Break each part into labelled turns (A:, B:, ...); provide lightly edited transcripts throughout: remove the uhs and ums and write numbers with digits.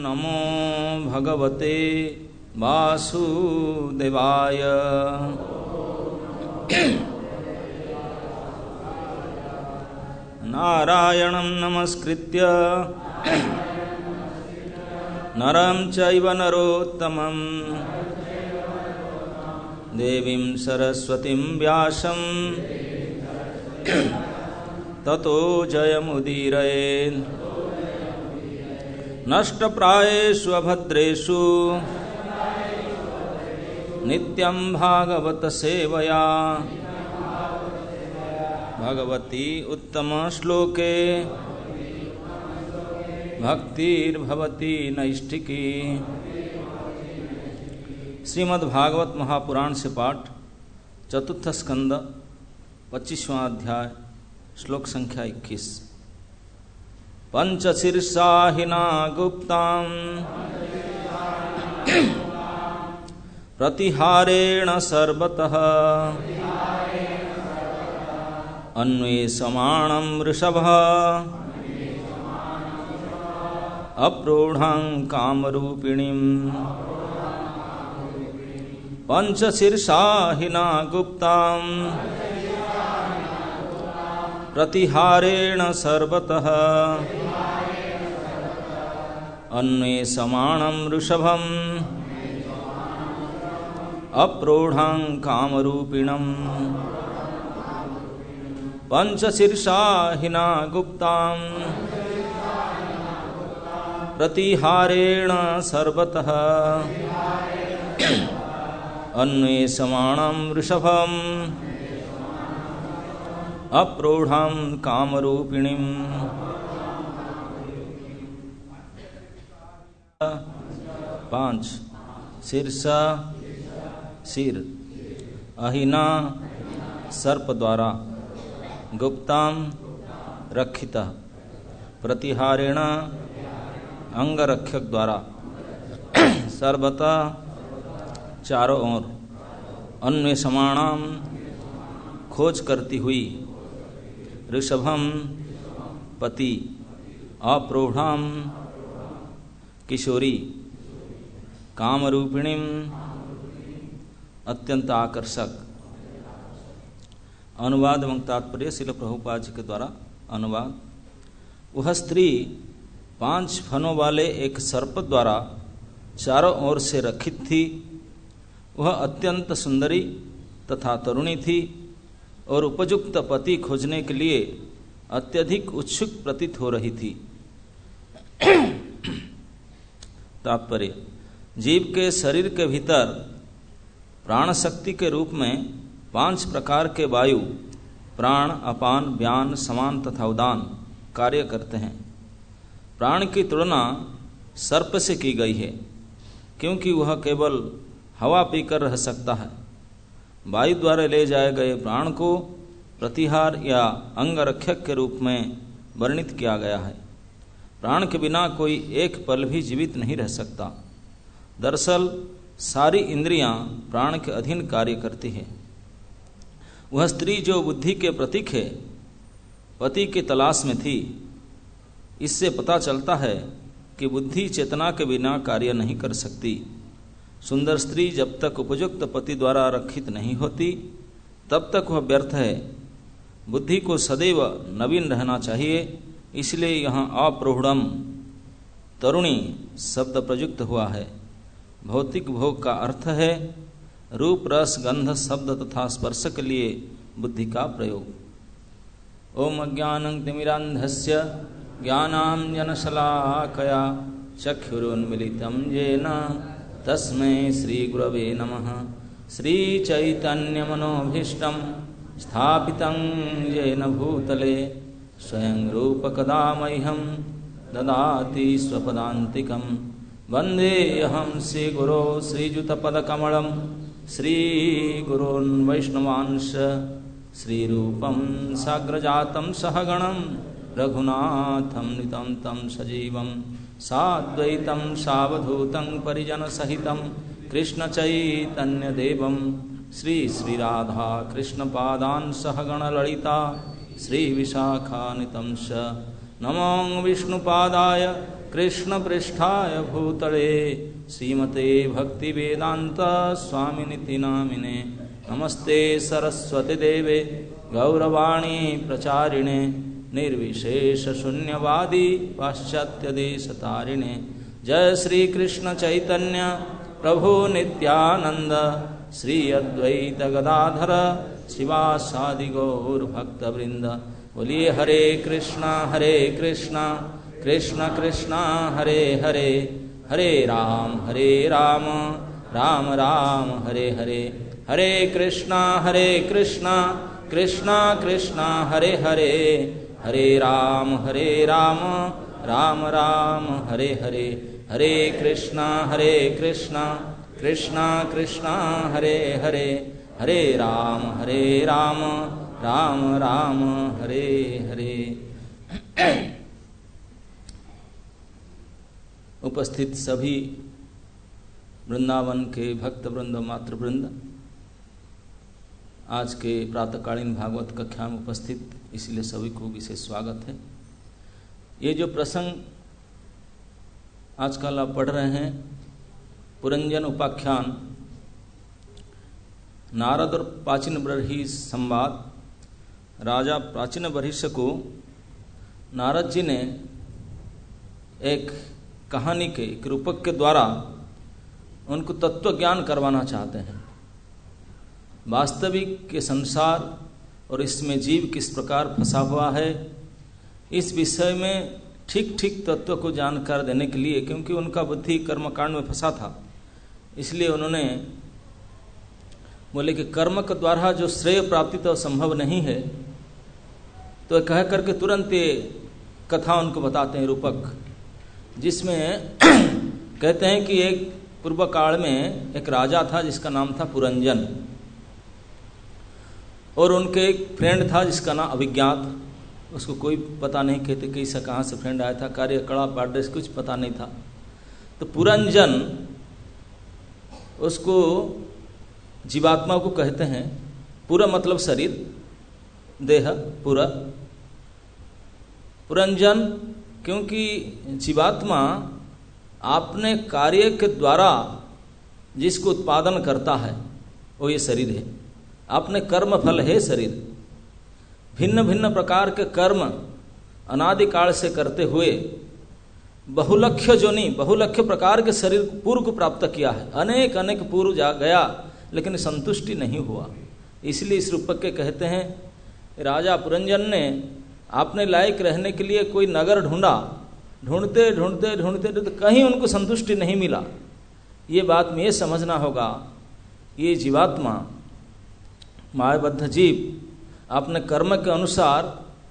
A: नमो भगवते वासुदेवाय। नारायणं नमस्कृत्य नरं चैव नरोत्तमं देवीं सरस्वतीं व्यासं ततो जयमुदीरयेत्। नष्टप्रायेषु अभद्रेषु नित्यं भागवत सेवया भगवती उत्तम श्लोके भक्तिर्भवती नैष्ठिकी। श्रीमद्भागवत महापुराण से पाठ, चतुर्थ स्कंद, 25वां अध्याय, श्लोक संख्या 21। पंचशीर्षाहिना गुप्तां प्रतिहारेण सर्वतः अन्वेषमाणं वृषभः अप्रोढां कामरूपिणीम्। पंचशीर्षाहिना गुप्तां प्रतिहारेण सर्वतः अन्वेषमाणं वृषभम् अप्रोढां कामरूपिणम्। पंचशीर्षाहिना गुप्तां प्रतिहारेण सर्वतः अन्वेषमाणं वृषभम् अप्रोढां कामरूपिणीम्। 5 शीर्ष सिर, अहिना सर्प द्वारा, गुप्तां रक्षित, प्रतिहारेण अंगरक्षक द्वारा, सर्वतः चारों ओर, अन्वेषमाणां खोज करती हुई, ऋषभम पति, अप्रोढां किशोरी, कामरूपिणीम अत्यंत आकर्षक। अनुवाद एवं तात्पर्य श्रील प्रभुपाद जी के द्वारा अनुवाद। वह स्त्री 5 फनों वाले एक सर्प द्वारा चारों ओर से रक्षित थी। वह अत्यंत सुंदरी तथा तरुणी थी और उपयुक्त पति खोजने के लिए अत्यधिक उत्सुक प्रतीत हो रही थी। तात्पर्य, जीव के शरीर के भीतर प्राण शक्ति के रूप में 5 प्रकार के वायु, प्राण, अपान, व्यान, समान तथा उदान कार्य करते हैं। प्राण की तुलना सर्प से की गई है क्योंकि वह केवल हवा पीकर रह सकता है। वायु द्वारा ले जाए गए प्राण को प्रतिहार या अंगरक्षक के रूप में वर्णित किया गया है। प्राण के बिना कोई एक पल भी जीवित नहीं रह सकता। दरअसल सारी इंद्रियां प्राण के अधीन कार्य करती है। वह स्त्री जो बुद्धि के प्रतीक है, पति की तलाश में थी। इससे पता चलता है कि बुद्धि चेतना के बिना कार्य नहीं कर सकती। सुंदर स्त्री जब तक उपयुक्त पति द्वारा रक्षित नहीं होती तब तक वह व्यर्थ है। बुद्धि को सदैव नवीन रहना चाहिए। इसलिए यहाँ अप्रोढ़म तरुणी शब्द प्रयुक्त हुआ है। भौतिक भोग का अर्थ है रूप, रस, गंध, शब्द तथा स्पर्श के लिए बुद्धि का प्रयोग। ओम अज्ञानं तिमिरान्धस्य ज्ञानाञ्जनशलाकया चक्षुरुन्मीलितं येन तस्मै श्रीगुरवे नमः। श्रीचैतन्यमनोभीष्टं स्थापितं येन भूतले स्वयं रूपकदा मह्यं ददाति स्वपदान्तिकं। वन्देऽहं श्रीगुरो श्रीयुतपदकमलं श्रीगुरोन् वैष्णवांश श्रीरूपं साग्रजातं सहगणं रघुनाथं नितं तं सजीवं साद्वैतं सावधूतं परिजनसहितं कृष्णचैतन्यदेवं श्रीराधा कृष्णपादान् सहगणललिता श्रीविशाखान्वितं च। नमो विष्णुपादाय कृष्ण पृष्ठाय भूतले श्रीमते भक्ति वेदांत स्वामिनिति नामिने। नमस्ते सरस्वती देवे गौरवाणी प्रचारिणे निर्विशेष शून्यवादी पाश्चात्य देश तारिणे। जय श्री कृष्ण चैतन्य प्रभु नित्यानंद श्री अद्वैत गदाधर शिवासादि गौर भक्त वृंद। बोलिए हरे कृष्णा कृष्ण कृष्ण हरे हरे, हरे राम राम राम हरे हरे। हरे कृष्णा कृष्ण कृष्ण हरे हरे, हरे राम राम राम हरे हरे। हरे कृष्णा कृष्ण कृष्ण हरे हरे, हरे राम राम राम हरे हरे। उपस्थित सभी वृंदावन के भक्त वृंद मातृ वृंद, आज के प्रातःकालीन भागवत कक्षा में उपस्थित, इसलिए सभी को विशेष स्वागत है। ये जो प्रसंग आजकल आप पढ़ रहे हैं, पुरंजन उपाख्यान, नारद और प्राचीन बर्ही संवाद। राजा प्राचीन बर्हिष्य को नारद जी ने एक कहानी के, एक रूपक के द्वारा उनको तत्व ज्ञान करवाना चाहते हैं। वास्तविक के संसार और इसमें जीव किस प्रकार फंसा हुआ है, इस विषय में ठीक ठीक तत्व को जानकर देने के लिए, क्योंकि उनका बुद्धि कर्मकांड में फंसा था, इसलिए उन्होंने बोले कि कर्म के द्वारा जो श्रेय प्राप्ति तो संभव नहीं है, तो कह करके तुरंत ये कथा उनको बताते हैं रूपक, जिसमें कहते हैं कि एक पूर्व काल में एक राजा था जिसका नाम था पुरंजन, और उनके एक फ्रेंड था जिसका नाम अभिज्ञात। उसको कोई पता नहीं, कहते कैसा कहाँ से फ्रेंड आया था, कार्यकलाप एड्रेस कुछ पता नहीं था। तो पुरंजन उसको जीवात्मा को कहते हैं। पूरा मतलब शरीर, देह पूरा। पुरंजन क्योंकि जीवात्मा अपने कार्य के द्वारा जिसको उत्पादन करता है वो ये शरीर है, अपने कर्म फल है शरीर। भिन्न भिन्न प्रकार के कर्म अनादिकाल से करते हुए बहुलक्ष्य जोनि, बहुलक्ष्य प्रकार के शरीर पूर्व को प्राप्त किया है। अनेक अनेक पूर्व जा गया, लेकिन संतुष्टि नहीं हुआ। इसलिए इस रूपक के कहते हैं, राजा पुरंजन ने अपने लायक रहने के लिए कोई नगर ढूंढा, ढूंढते ढूंढते ढूंढते ढूंढते कहीं उनको संतुष्टि नहीं मिला। ये बात में ये समझना होगा, ये जीवात्मा मायाबद्ध जीव अपने कर्म के अनुसार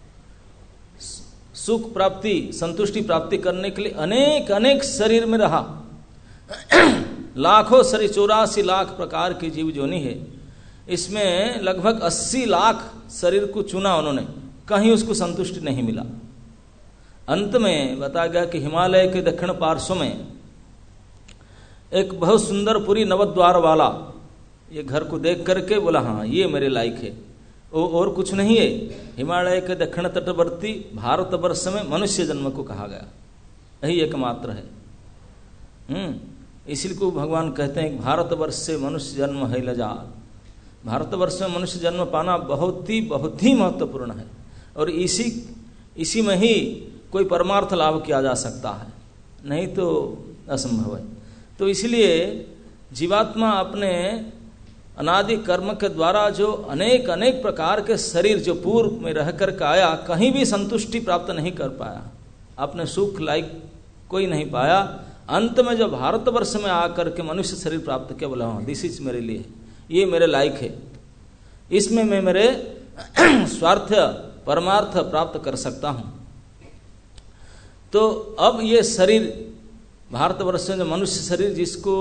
A: सुख प्राप्ति, संतुष्टि प्राप्ति करने के लिए अनेक अनेक शरीर में रहा। लाखों शरीर, 84 लाख प्रकार की जीव जोनी है। इसमें लगभग 80 लाख शरीर को चुना उन्होंने, कहीं उसको संतुष्टि नहीं मिला। अंत में बताया गया कि हिमालय के दक्षिण पार्श्व में एक बहुत सुंदर पुरी नवद्वार वाला ये घर को देख करके बोला, हाँ ये मेरे लायक है। वो और कुछ नहीं है, हिमालय के दक्षिण तटवर्ती भारतवर्ष में मनुष्य जन्म को कहा गया, यही एकमात्र है। इसी को भगवान कहते हैं भारतवर्ष से मनुष्य जन्म है लजात। भारतवर्ष में मनुष्य जन्म पाना बहुत ही महत्वपूर्ण है, और इसी में ही कोई परमार्थ लाभ किया जा सकता है, नहीं तो असंभव है। तो इसलिए जीवात्मा अपने अनादि कर्म के द्वारा जो अनेक अनेक प्रकार के शरीर जो पूर्व में रह कर के आया, कहीं भी संतुष्टि प्राप्त नहीं कर पाया, अपने सुख लायक कोई नहीं पाया। अंत में जब भारतवर्ष में आकर के मनुष्य शरीर प्राप्त किया, बोला हाँ दिस इज मेरे लिए, ये मेरे लायक है, इसमें मैं मेरे स्वार्थ परमार्थ प्राप्त कर सकता हूं। तो अब ये शरीर भारतवर्ष में मनुष्य शरीर जिसको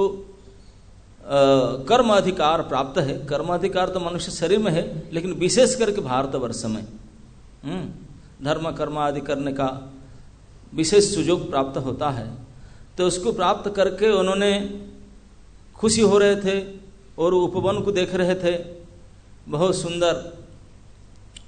A: कर्म अधिकार प्राप्त है, कर्म अधिकार तो मनुष्य शरीर में है, लेकिन विशेष करके भारतवर्ष में धर्म कर्म आदि करने का विशेष सुयोग प्राप्त होता है। तो उसको प्राप्त करके उन्होंने खुशी हो रहे थे और उपवन को देख रहे थे। बहुत सुंदर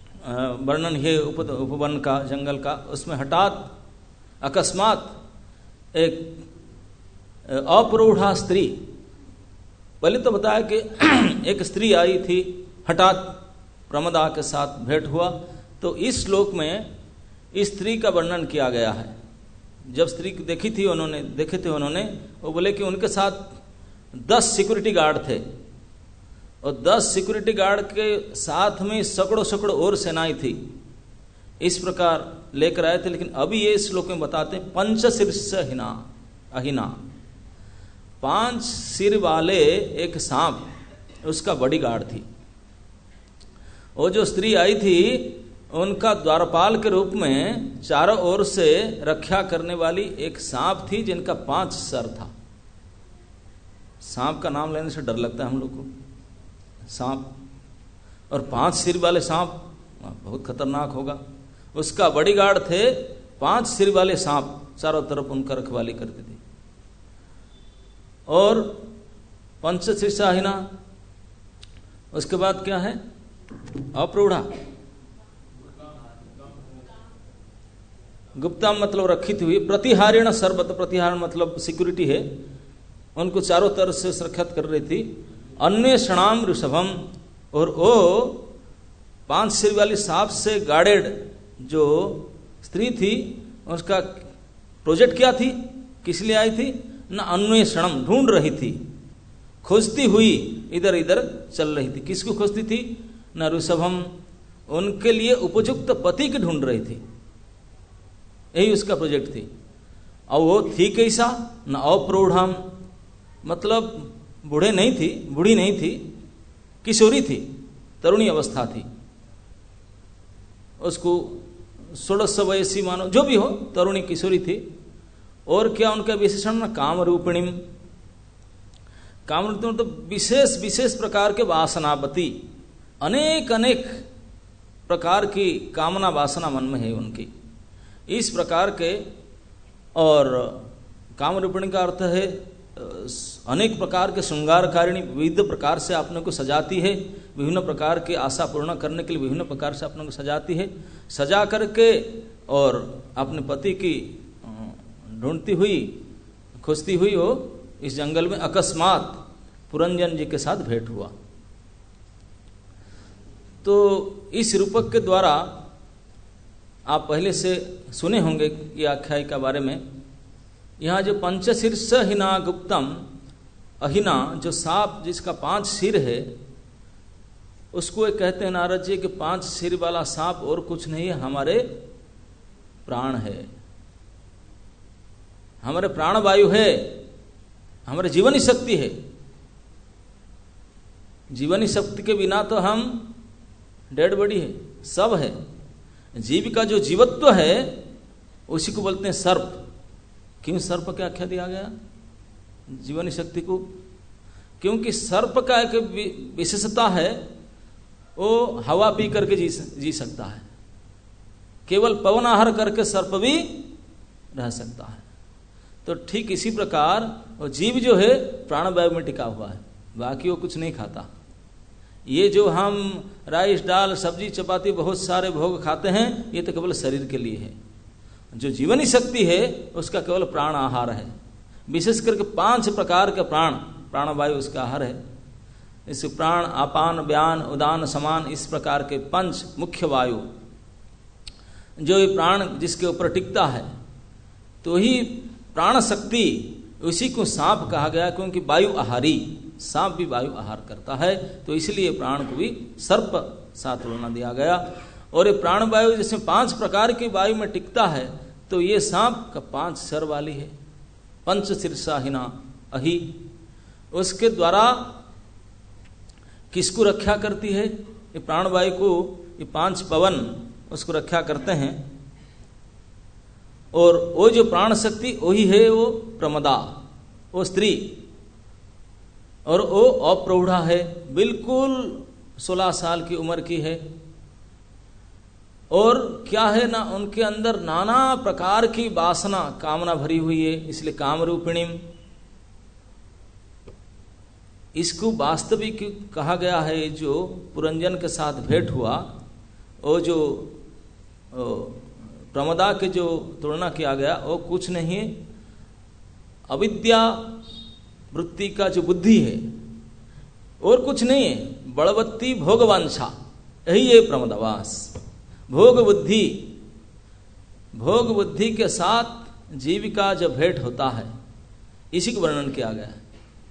A: वर्णन है उपवन का, जंगल का। उसमें हठात अकस्मात एक अप्रौढ़ा स्त्री, पहले तो बताया कि एक स्त्री आई थी, हठात प्रमदा के साथ भेंट हुआ। तो इस श्लोक में इस स्त्री का वर्णन किया गया है। जब स्त्री देखे थे उन्होंने, वो बोले कि उनके साथ 10 सिक्योरिटी गार्ड थे और 10 सिक्योरिटी गार्ड के साथ में सैकड़ों और सेनाएं थी। इस प्रकार लेकर आए थे। लेकिन अभी ये श्लोक में बताते हैं पंचशीर्ष अहिना, 5 सिर वाले एक सांप, उसका बॉडीगार्ड थी। वो जो स्त्री आई थी उनका द्वारपाल के रूप में चारों ओर से रक्षा करने वाली एक सांप थी जिनका 5 सर था। सांप का नाम लेने से डर लगता है हम लोग को, सांप, और 5 सिर वाले सांप बहुत खतरनाक होगा। उसका बॉडीगार्ड थे 5 सिर वाले सांप, चारों तरफ उनका रखवाली करते थे। और पंचशीर्षाहिना, उसके बाद क्या है, अप्रौढ़ा, गुप्ता मतलब रखित हुई, प्रतिहारिण सर्वत, प्रतिहारण मतलब सिक्योरिटी है, उनको चारों तरफ से सुरक्षित कर रही थी। अन्वेषणाम ऋषभम, और वो 5 सिर वाली सांप से गार्डेड जो स्त्री थी, उसका प्रोजेक्ट क्या थी, किस लिए आई थी न, अन्वेषणम, ढूंढ रही थी, खोजती हुई इधर इधर चल रही थी। किसको खोजती थी न, ऋषभम, उनके लिए उपयुक्त पति की ढूंढ रही थी, यही उसका प्रोजेक्ट थी। और वो थी कैसा न, अप्रौढ़म, मतलब बूढ़ी नहीं थी, किशोरी थी, तरुणी अवस्था थी। उसको 16 वयसी मानो, जो भी हो, तरुणी किशोरी थी। और क्या उनका विशेषण न, कामरूपिणीम, कामरूपिणी तो विशेष प्रकार के वासनावती, अनेक प्रकार की कामना वासना मन में है उनकी, इस प्रकार के। और कामरूपिणी का अर्थ है अनेक प्रकार के श्रृंगारकारिणी, विविध प्रकार से अपने को सजाती है, विभिन्न प्रकार की आशा पूर्ण करने के लिए विभिन्न प्रकार से अपने को सजाती है, सजा करके और अपने पति की ढूंढती हुई, खोजती हुई वो इस जंगल में अकस्मात पुरंजन जी के साथ भेंट हुआ। तो इस रूपक के द्वारा आप पहले से सुने होंगे ये आख्यायिका बारे में। यहाँ जो पंचशीर्ष हिना गुप्तम अहिना, जो सांप जिसका 5 सिर है, उसको एक कहते हैं नारद जी कि 5 सिर वाला सांप और कुछ नहीं है, हमारे प्राण है, हमारे प्राण वायु है, हमारे जीवनी शक्ति है। जीवनी शक्ति के बिना तो हम डेड बॉडी है, सब है। जीव का जो जीवत्व है उसी को बोलते हैं सर्प। क्यों सर्प क्या आख्या दिया गया जीवनी शक्ति को? क्योंकि सर्प का एक विशेषता है, वो हवा पी करके जी सकता है, केवल पवन आहार करके सर्प भी रह सकता है। तो ठीक इसी प्रकार वो जीव जो है प्राणवायु में टिका हुआ है, बाकी वो कुछ नहीं खाता। ये जो हम राइस दाल सब्जी चपाती बहुत सारे भोग खाते हैं, ये तो केवल शरीर के लिए है। जो जीवनी शक्ति है उसका केवल प्राण आहार है। विशेष करके 5 प्रकार के प्राणवायु उसका आहार है। इस प्राण, अपान, व्यान, उदान, समान, इस प्रकार के 5 मुख्य वायु जो ये प्राण जिसके ऊपर टिकता है, तो ही प्राण शक्ति, उसी को सांप कहा गया, क्योंकि वायु आहारी, सांप भी वायु आहार करता है, तो इसलिए प्राण को भी सर्प साथ तुलना दिया गया। और ये प्राण वायु जिसमें 5 प्रकार की वायु में टिकता है, तो ये सांप का 5 सर वाली है, पंचशीर्षाहिना अहि। उसके द्वारा किसको रक्षा करती है? ये प्राणवायु को ये 5 पवन उसको रक्षा करते हैं। और वो जो प्राण शक्ति वही है वो प्रमदा, वो स्त्री, और वो अप्रौढ़ा है, बिल्कुल 16 साल की उम्र की है। और क्या है ना, उनके अंदर नाना प्रकार की वासना, कामना भरी हुई है, इसलिए कामरूपिणी। इसको वास्तविक कहा गया है। जो पुरंजन के साथ भेंट हुआ, वो जो प्रमदा के जो तुलना किया गया, वो कुछ नहीं अविद्या वृत्ति का जो बुद्धि है और कुछ नहीं है, बलवत्ती भोगवांछा, यही है प्रमदावास। भोग बुद्धि के साथ जीव का जो भेंट होता है, इसी को वर्णन किया गया है।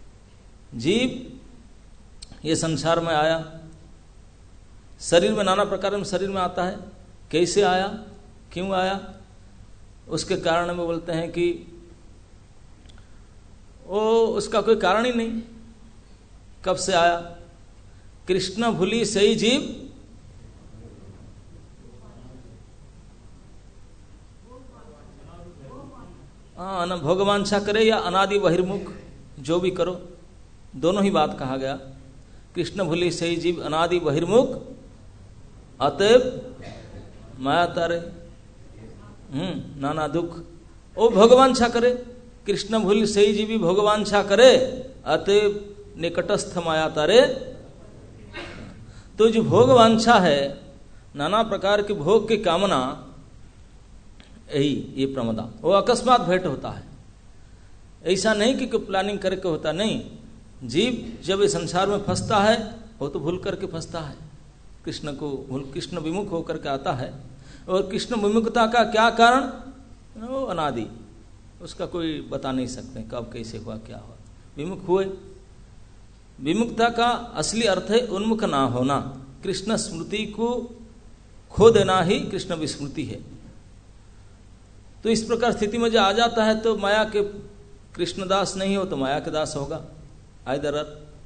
A: जीव ये संसार में आया, शरीर में नाना प्रकार में शरीर में आता है। कैसे आया, क्यों आया, उसके कारण में बोलते हैं कि वो उसका कोई कारण ही नहीं, कब से आया। कृष्ण भूली सही जीव भोगवांछा करे या अनादि बहिर्मुख, जो भी करो, दोनों ही बात कहा गया। कृष्ण भूली सही जीव अनादि बहिर्मुख, अतएव माया तारे नाना दुख। ओ भोगवांछा करे, कृष्ण भूली सही जीवी भोगवांछा करे, अतएव निकटस्थ माया तारे। तो जो भोगवांछा है, नाना प्रकार की भोग की कामना, यही ये प्रमदा, वो अकस्मात भेंट होता है। ऐसा नहीं कि कोई प्लानिंग करके होता, नहीं। जीव जब इस संसार में फंसता है, वो तो भूल करके फंसता है, कृष्ण विमुख होकर के आता है। और कृष्ण विमुखता का क्या कारण, वो अनादि, उसका कोई बता नहीं सकते कब कैसे हुआ क्या हुआ, विमुख हुए। विमुखता का असली अर्थ है उन्मुख ना होना, कृष्ण स्मृति को खो देना ही कृष्ण विस्मृति है। तो इस प्रकार स्थिति में जो आ जाता है, तो माया के कृष्णदास नहीं हो तो माया के दास होगा, आइदर।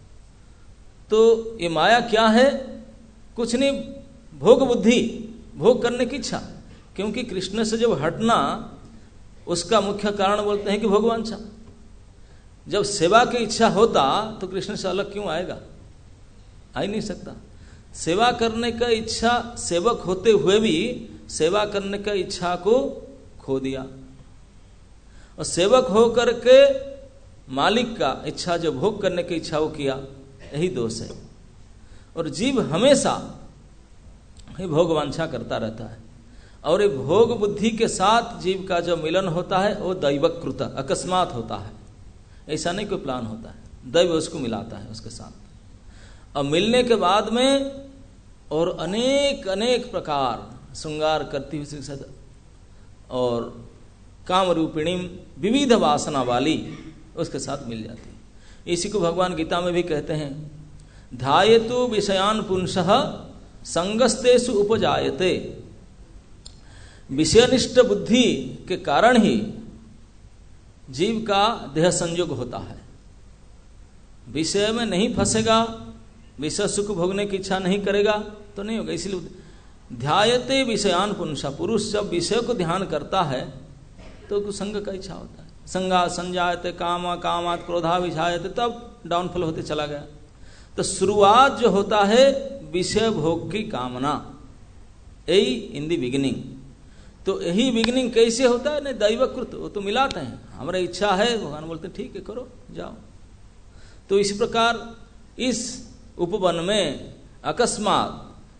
A: तो ये माया क्या है, कुछ नहीं, भोग बुद्धि, भोग करने की इच्छा। क्योंकि कृष्ण से जब हटना, उसका मुख्य कारण बोलते हैं कि भोगवांछा। जब सेवा की इच्छा होता तो कृष्ण से अलग क्यों आएगा, आ ही नहीं सकता। सेवा करने का इच्छा, सेवक होते हुए भी सेवा करने का इच्छा को खो दिया, और सेवक होकर के मालिक का इच्छा, जो भोग करने की इच्छा वो किया, यही दोष है। और जीव हमेशा ही भोगवांछा करता रहता है, और ये भोग बुद्धि के साथ जीव का जो मिलन होता है वो दैवकृत, अकस्मात होता है। ऐसा नहीं कोई प्लान होता है, दैव उसको मिलाता है उसके साथ। और मिलने के बाद में और अनेक अनेक प्रकार श्रृंगार करती हुई और काम रूपिणी विविध वासना वाली उसके साथ मिल जाती है। इसी को भगवान गीता में भी कहते हैं, ध्यायेतु विषयान पुंसः संगस्तेषु उपजायते। विषयनिष्ठ बुद्धि के कारण ही जीव का देह संयोग होता है। विषय में नहीं फंसेगा, विषय सुख भोगने की इच्छा नहीं करेगा तो नहीं होगा। इसलिए ध्यायते विषयान पुंसा, पुरुष जब विषय को ध्यान करता है तो संग का इच्छा होता है। संगा संजायते कामा कामात क्रोधा विषायते, तब डाउनफॉल होते चला गया। तो शुरुआत जो होता है विषय भोग की कामना, यही इन दी बिगिनिंग। तो यही बिगिनिंग कैसे होता है, नहीं दैवकृत, वो तो मिलाते हैं। हमारा इच्छा है, भगवान बोलते हैं ठीक है करो जाओ। तो इसी प्रकार इस उपवन में अकस्मात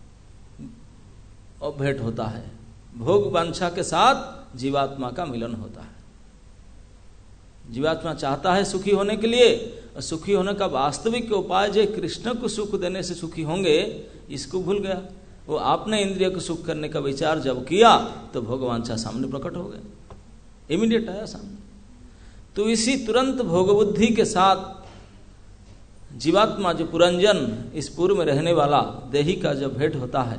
A: और भेंट होता है, भोग वांछा के साथ जीवात्मा का मिलन होता है। जीवात्मा चाहता है सुखी होने के लिए, और सुखी होने का वास्तविक उपाय जो कृष्ण को सुख देने से सुखी होंगे, इसको भूल गया। वो आपने इंद्रिय को सुख करने का विचार जब किया तो भोगवांछा सामने प्रकट हो गया, इमीडिएट आया सामने। तो इसी तुरंत भोग बुद्धि के साथ जीवात्मा जो पुरंजन, इस पूर्व में रहने वाला देही का जब भेंट होता है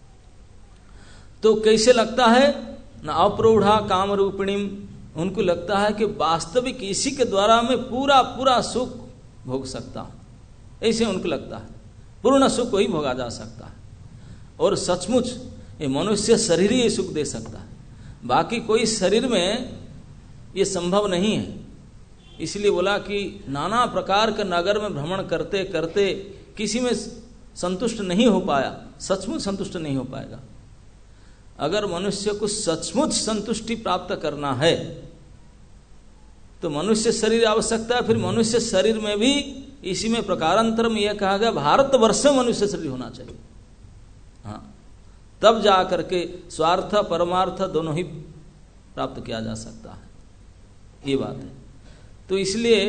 A: तो कैसे लगता है न, अप्रौढ़ा काम रूपिणी, उनको लगता है कि वास्तविक इसी के द्वारा मैं पूरा पूरा सुख भोग सकता हूं। ऐसे उनको लगता है पूर्ण सुख वही भोगा जा सकता है, और सचमुच ये मनुष्य शरीर ही सुख दे सकता है, बाकी कोई शरीर में ये संभव नहीं है। इसलिए बोला कि नाना प्रकार के नगर में भ्रमण करते करते किसी में संतुष्ट नहीं हो पाया, सचमुच संतुष्ट नहीं हो पाएगा। अगर मनुष्य को सचमुच संतुष्टि प्राप्त करना है तो मनुष्य शरीर आवश्यकता है। फिर मनुष्य शरीर में भी इसी में प्रकारांतर में यह कहा गया भारतवर्ष में मनुष्य शरीर होना चाहिए। हाँ, तब जा करके स्वार्थ परमार्थ दोनों ही प्राप्त किया जा सकता है, ये बात है। तो इसलिए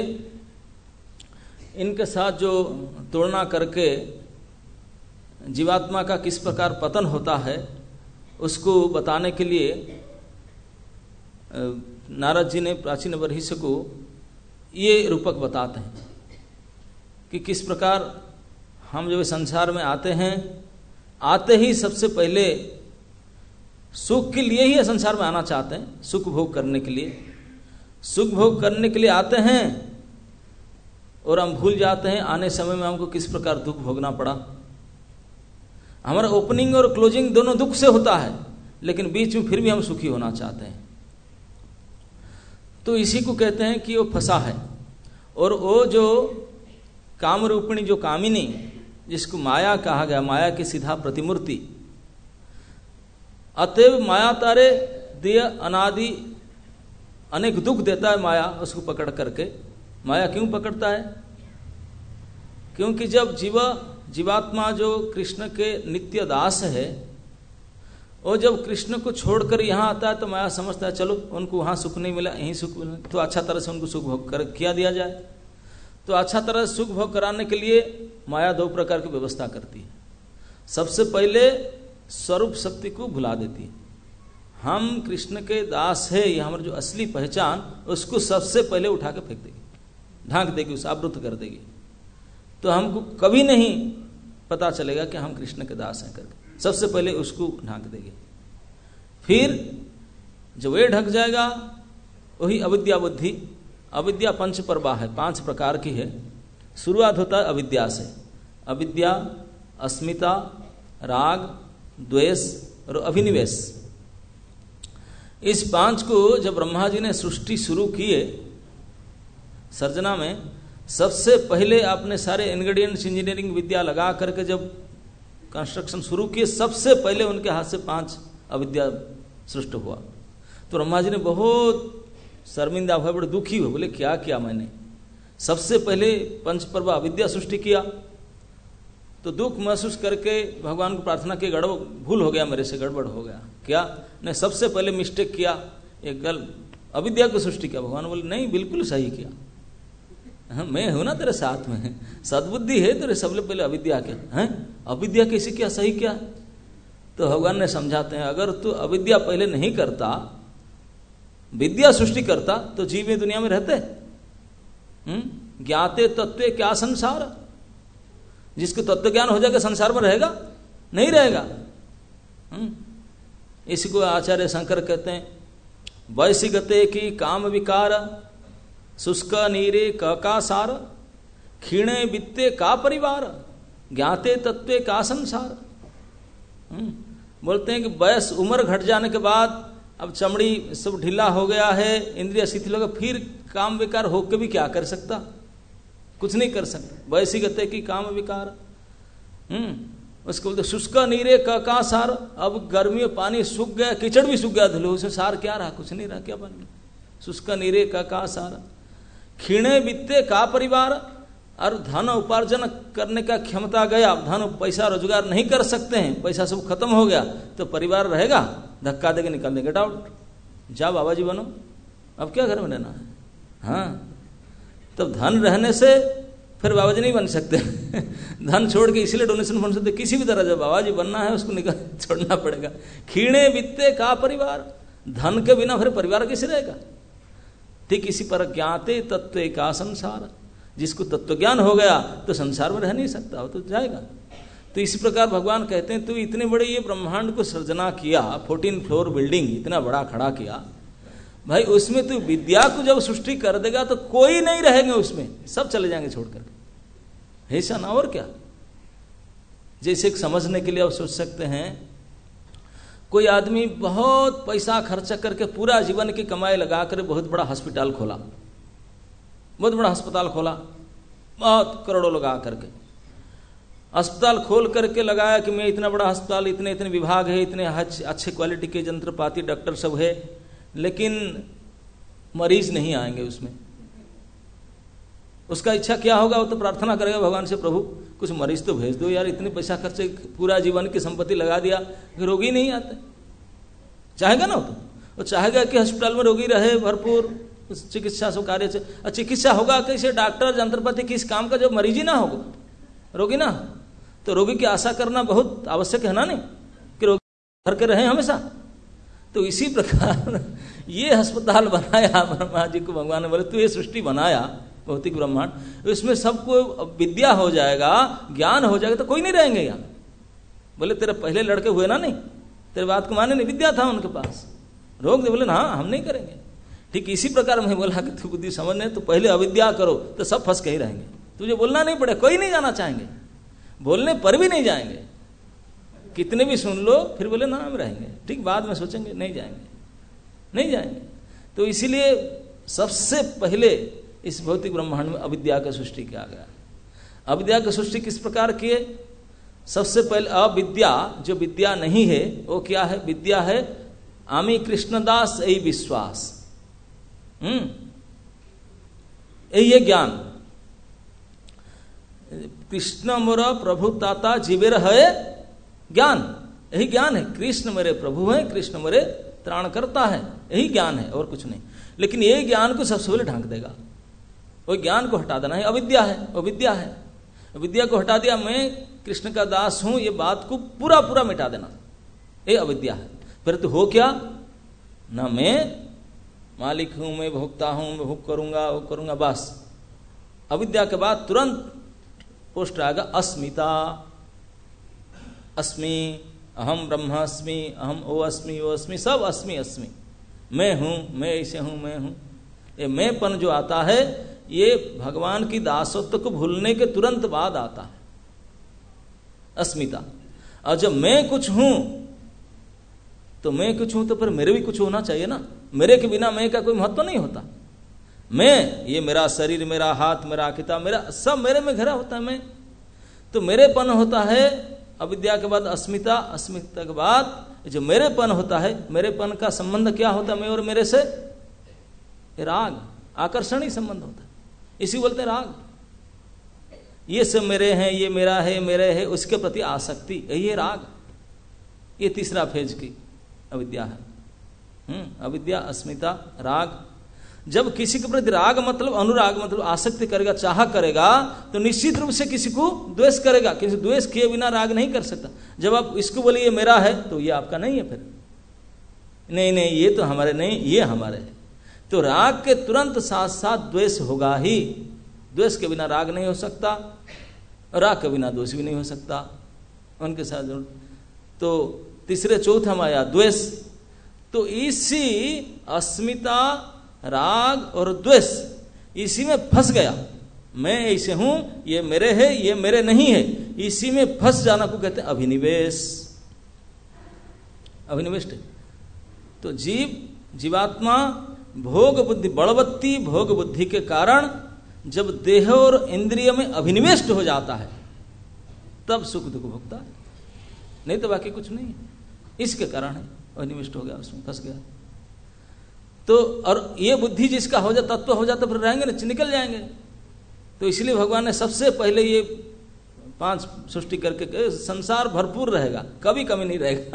A: इनके साथ जो तुलना करके जीवात्मा का किस प्रकार पतन होता है उसको बताने के लिए नारद जी ने प्राचीन बर्हिष्य को ये रूपक बताते हैं कि किस प्रकार हम जब संसार में आते हैं, आते ही सबसे पहले सुख के लिए ही संसार में आना चाहते हैं, सुख भोग करने के लिए, सुख भोग करने के लिए आते हैं और हम भूल जाते हैं आने समय में हमको किस प्रकार दुख भोगना पड़ा। हमारा ओपनिंग और क्लोजिंग दोनों दुख से होता है, लेकिन बीच में फिर भी हम सुखी होना चाहते हैं। तो इसी को कहते हैं कि वो फंसा है। और वो जो काम रूपिणी जो कामिनी, जिसको माया कहा गया, माया की सीधा प्रतिमूर्ति, अतएव माया तारे दिय अनादि अनेक दुख देता है माया उसको पकड़ करके। माया क्यों पकड़ता है? क्योंकि जब जीवात्मा जो कृष्ण के नित्य दास है, और जब कृष्ण को छोड़कर यहाँ आता है तो माया समझता है चलो उनको वहाँ सुख नहीं मिला, यहीं सुख मिला, तो अच्छा तरह से उनको सुख भोग कर किया दिया जाए। तो अच्छा तरह से सुख भोग कराने के लिए माया दो प्रकार की व्यवस्था करती है। सबसे पहले स्वरूप शक्ति को भुला देती है। हम कृष्ण के दास है, ये हमारी जो असली पहचान, उसको सबसे पहले उठा के फेंक देगी, ढांक देगी, उसे आवृत कर देगी। तो हमको कभी नहीं पता चलेगा कि हम कृष्ण के दास हैं करके। सबसे पहले उसको ढांक देगी। फिर जब वे ढक जाएगा, वही अविद्या बुद्धि। अविद्या पंच प्रवाह है, 5 प्रकार की है। शुरुआत होता है अविद्या से। अविद्या, अस्मिता, राग, द्वेष और अभिनिवेश। इस 5 को जब ब्रह्मा जी ने सृष्टि शुरू किए, सर्जना में सबसे पहले आपने सारे इंग्रेडिएंट्स इंजीनियरिंग विद्या लगा करके जब कंस्ट्रक्शन शुरू किए, सबसे पहले उनके हाथ से 5 अविद्या सृष्टि हुआ। तो ब्रह्मा जी ने बहुत शर्मिंदा हुआ, बड़े दुखी हुए, बोले क्या किया मैंने, सबसे पहले पंचपर्वा अविद्या सृष्टि किया। तो दुख महसूस करके भगवान को प्रार्थना की, भूल हो गया मेरे से, गड़बड़ हो गया। क्या नहीं, सबसे पहले मिस्टेक किया, एक गल अविद्या को सृष्टि किया। भगवान बोले नहीं, बिल्कुल सही किया, मैं हूं ना तेरे साथ में, सद्बुद्धि है तेरे, सबसे पहले अविद्या क्या है, अविद्या कैसे किया, सही क्या। तो भगवान ने समझाते हैं, अगर तू अविद्या पहले नहीं करता, विद्या सृष्टि करता, तो जीव में दुनिया में रहते। ज्ञाते तत्व क्या संसार, जिसको तत्व ज्ञान हो जाएगा संसार में रहेगा नहीं रहेगा। इसको आचार्य शंकर कहते हैं, वैशिगते की काम विकार, शुष्क नीरे का सार, क्षीणे वित्ते का परिवार, ज्ञाते तत्वे का संसार। बोलते हैं कि वयस उम्र घट जाने के बाद अब चमड़ी सब ढीला हो गया है, इंद्रिय शिथिल हो गया, फिर काम विकार होकर भी क्या कर सकता, कुछ नहीं कर सकता। वैसी गते की काम विकार। उसको बोलते शुष्क नीरे का सार। अब गर्मी में पानी सूख गया, कीचड़ भी सूख गया, धुलो, उसमें सार क्या रहा, कुछ नहीं रहा, क्या बन गया। शुष्क नीरे का सार, क्षीणे वित्ते का परिवार। और धन उपार्जन करने का क्षमता गया, धन पैसा रोजगार नहीं कर सकते हैं, पैसा सब खत्म हो गया, तो परिवार रहेगा, धक्का देके निकाल देंगे, गेट आउट, जाओ बाबा जी बनो, अब क्या घर में रहना है। हाँ, तब धन रहने से फिर बाबा जी नहीं बन सकते धन छोड़ के इसीलिए डोनेशन बन सकते, किसी भी तरह जब बाबा जी बनना है उसको निकाल छोड़ना पड़ेगा। क्षीणे वित्ते का परिवार, धन के बिना फिर परिवार कैसे रहेगा। ठीक इसी पर ज्ञाते तत्व का संसार, जिसको तत्व ज्ञान हो गया तो संसार में रह नहीं सकता, वो तो जाएगा। तो इसी प्रकार भगवान कहते हैं, तू इतने बड़े ये ब्रह्मांड को सृजना किया, 14 फ्लोर बिल्डिंग इतना बड़ा खड़ा किया, भाई उसमें तू विद्या को जब सृष्टि कर देगा तो कोई नहीं रहेंगे उसमें, सब चले जाएंगे छोड़ करके, ऐसा ना और क्या। जैसे समझने के लिए आप सोच सकते हैं, कोई आदमी बहुत पैसा खर्चा करके पूरा जीवन की कमाई लगा कर बहुत बड़ा हॉस्पिटल खोला, बहुत बड़ा अस्पताल खोला, बहुत करोड़ों लगा करके अस्पताल खोल करके लगाया कि मैं इतना बड़ा अस्पताल, इतने इतने विभाग है, इतने अच्छे क्वालिटी के यंत्रपाति डॉक्टर सब है, लेकिन मरीज नहीं आएंगे उसमें। उसका इच्छा क्या होगा, वो तो प्रार्थना करेगा भगवान से, प्रभु कुछ मरीज तो भेज दो यार, इतने पैसा खर्चे पूरा जीवन की संपत्ति लगा दिया, रोगी नहीं आते। चाहेगा ना वो चाहेगा कि अस्पताल में रोगी रहे भरपूर, चिकित्सा से कार्य से, चिकित्सा होगा कैसे? डॉक्टर यंत्रपाति किस काम का जब मरीज ही ना होगा, रोगी ना, तो रोगी की आशा करना बहुत आवश्यक है ना, नहीं कि रोगी भर के रहे हमेशा। तो इसी प्रकार ये अस्पताल बनाया ब्रह्मा जी को, भगवान ने बोले तू ये सृष्टि बनाया भौतिक ब्रह्मांड, इसमें सबको विद्या हो जाएगा, ज्ञान हो जाएगा, तो कोई नहीं रहेंगे यहाँ। बोले तेरे पहले लड़के हुए ना, नहीं तेरे बात को माने नहीं, विद्या था उनके पास, रोक दे। बोले हाँ हम नहीं करेंगे। ठीक इसी प्रकार मैं बोला कि तू बुद्धि समझने तो पहले अविद्या करो, तो सब फंस के ही रहेंगे, तुझे बोलना नहीं पड़े, कोई नहीं जाना चाहेंगे, बोलने पर भी नहीं जाएंगे, कितने भी सुन लो फिर बोले ना हम रहेंगे, ठीक बाद में सोचेंगे, नहीं जाएंगे, नहीं जाएंगे। तो इसीलिए सबसे पहले इस भौतिक ब्रह्मांड में अविद्या का सृष्टि किया गया। अविद्या की सृष्टि किस प्रकार किए? सबसे पहले अविद्या, जो विद्या नहीं है वो क्या है? विद्या है आमी कृष्णदास यही विश्वास, यही है ज्ञान। कृष्ण मोर प्रभु ताता जीवेर है ज्ञान, यही ज्ञान है। कृष्ण मेरे प्रभु है, कृष्ण मेरे त्राण करता है, यही ज्ञान है और कुछ नहीं। लेकिन यही ज्ञान को सबसे पहले ढांक देगा, वो ज्ञान को हटा देना है, अविद्या है, वो विद्या है। विद्या को हटा दिया, मैं कृष्ण का दास हूं, ये बात को पूरा पूरा मिटा देना, ये अविद्या है। फिर तो हो क्या ना, मैं मालिक हूं, मैं भोक्ता हूं, मैं भोग करूंगा वो करूंगा, बस। अविद्या के बाद तुरंत पोस्ट आएगा अस्मिता, अस्मि, अहम ब्रह्मास्मि, अहम ओ अस्मि, सब अस्मि अस्मि, मैं हूं, मैं ऐसे हूं, मैं हूं। ये मैंपन जो आता है ये भगवान की दासत्व को भूलने के तुरंत बाद आता है, अस्मिता। और जब मैं कुछ हूं तो मैं कुछ हूं तो फिर मेरे भी कुछ होना चाहिए ना, मेरे के बिना मैं का कोई महत्व नहीं होता। मैं, ये मेरा शरीर, मेरा हाथ, मेरा किताब, मेरा सब मेरे में घिरा होता है, मैं तो मेरेपन होता है। अविद्या के बाद अस्मिता, अस्मिता के बाद जो मेरेपन होता है, मेरेपन का संबंध क्या होता है मैं और मेरे से? राग, आकर्षणी संबंध होता है, इसी बोलते हैं राग। ये सब मेरे हैं, ये मेरा है, मेरे है, उसके प्रति आसक्ति, यही है राग। ये तीसरा फेज की अविद्या है। अविद्या, अस्मिता, राग। जब किसी के प्रति राग मतलब अनुराग मतलब आसक्ति करेगा, चाह करेगा, तो निश्चित रूप से किसी को द्वेष करेगा। किसी द्वेष किए बिना राग नहीं कर सकता। जब आप इसको बोले ये मेरा है तो ये आपका नहीं है, फिर नहीं नहीं ये तो हमारे नहीं, ये हमारे है। तो राग के तुरंत साथ साथ द्वेष होगा ही। द्वेष के बिना राग नहीं हो सकता, राग के बिना दोष भी नहीं हो सकता, उनके साथ जरूर। तो तीसरे चौथा माया द्वेष। तो इसी अस्मिता, राग और द्वेष, इसी में फंस गया। मैं ऐसे हूं, ये मेरे है, ये मेरे नहीं है, इसी में फंस जाना को कहते हैं अभिनिवेश। अभिनिवेश। तो जीवात्मा भोग बुद्धि, बलवत्ती भोग बुद्धि के कारण जब देह और इंद्रिय में अभिनिवेश हो जाता है तब सुख दुख भोगता है, नहीं तो बाकी कुछ नहीं है। इसके कारण है अभिनिविष्ट हो गया, उसमें फंस गया। तो और ये बुद्धि जिसका हो जाता, तत्व हो जाता, फिर रहेंगे ना, निकल जाएंगे। तो इसलिए भगवान ने सबसे पहले ये 5 सृष्टि करके संसार भरपूर रहेगा, कभी कमी नहीं रहेगा।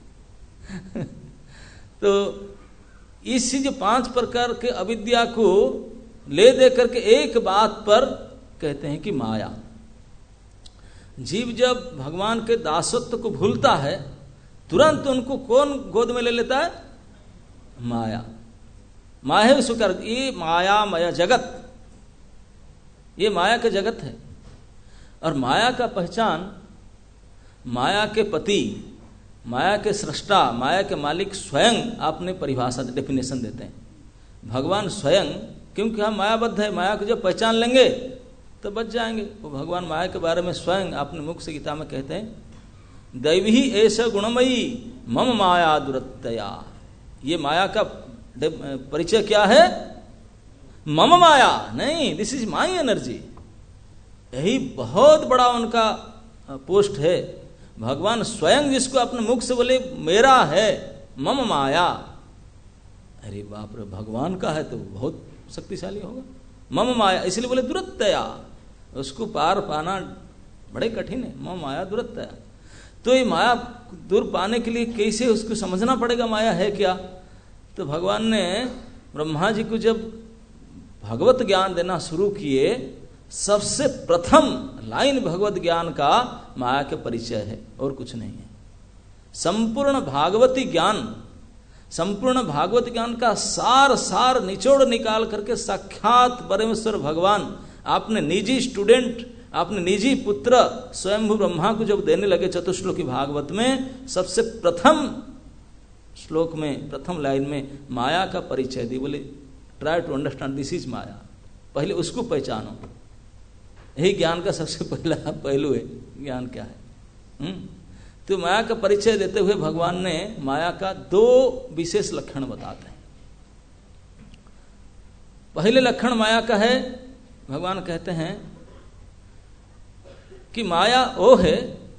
A: तो इसी जो 5 प्रकार के अविद्या को ले दे करके एक बात पर कहते हैं कि माया। जीव जब भगवान के दासत्व को भूलता है तुरंत उनको कौन गोद में ले लेता है? माया। माया है स्वीकार, ये माया मय जगत, ये माया का जगत है। और माया का पहचान माया के पति, माया के सृष्टा, माया के मालिक स्वयं आपने परिभाषा डेफिनेशन देते हैं। भगवान स्वयं, क्योंकि हम मायाबद्ध है, माया को जब पहचान लेंगे तो बच जाएंगे। वो भगवान माया के बारे में स्वयं अपने मुख से गीता में कहते हैं, दैवी ऐसा गुणमयी मम माया दुरत्तया। ये माया का परिचय क्या है? मम माया नहीं, दिस इज माई एनर्जी। यही बहुत बड़ा उनका पोस्ट है। भगवान स्वयं जिसको अपने मुख से बोले मेरा है, मम माया। अरे बाप रे, भगवान का है तो बहुत शक्तिशाली होगा। मम माया, इसलिए बोले दुरत्तया, उसको पार पाना बड़े कठिन है। मम माया दुरत्तया। तो ये माया दूर पाने के लिए कैसे उसको समझना पड़ेगा, माया है क्या? तो भगवान ने ब्रह्मा जी को जब भगवत ज्ञान देना शुरू किए, सबसे प्रथम लाइन भगवत ज्ञान का माया के परिचय है और कुछ नहीं है। संपूर्ण भागवत ज्ञान का सार निचोड़ निकाल करके साक्षात परमेश्वर भगवान आपने निजी स्टूडेंट, आपने निजी पुत्र स्वयंभू ब्रह्मा को जब देने लगे चतुश्लोकी भागवत में, सबसे प्रथम श्लोक में प्रथम लाइन में माया का परिचय दी। बोले try to understand this is maya, पहले उसको पहचानो। यही ज्ञान का सबसे पहला पहलू है, ज्ञान क्या है। तो माया का परिचय देते हुए भगवान ने माया का 2 विशेष लक्षण बताते हैं। पहले लक्षण माया का है, भगवान कहते हैं कि माया वो है